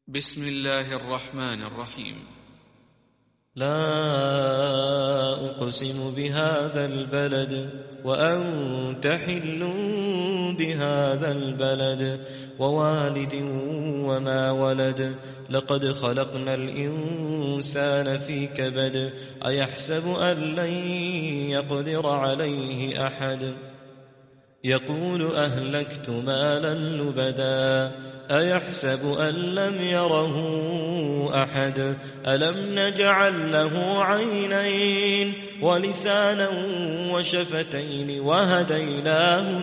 بسم الله الرحمن الرحيم. لا أقسم بهذا البلد وأنت حل بهذا البلد ووالد وما ولد لقد خلقنا الإنسان في كبد أيحسب أن لن يقدر عليه أحد يقول أهلكت مالا لبدا أيحسب أن لم يره أحد ألم نجعل له عينين ولسانا وشفتين وهديناه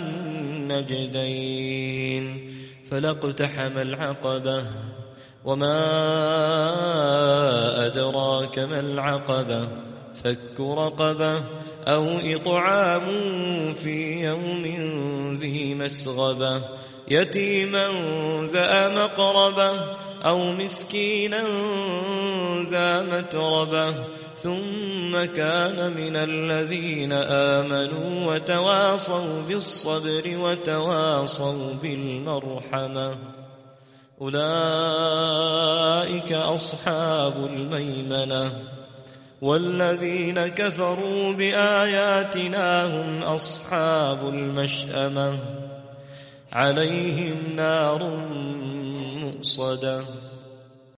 النجدين فلاقتحم العقبة وما أدراك ما العقبة فك رقبة أو إطعام في يوم ذي مسغبة يتيما ذا مقربة أو مسكينا ذا متربة ثم كان من الذين آمنوا وتواصوا بالصبر وتواصوا بالمرحمة أولئك أصحاب الميمنة والذين كفروا بآياتنا هم أصحاب المشأمة عليهم نار مؤصدة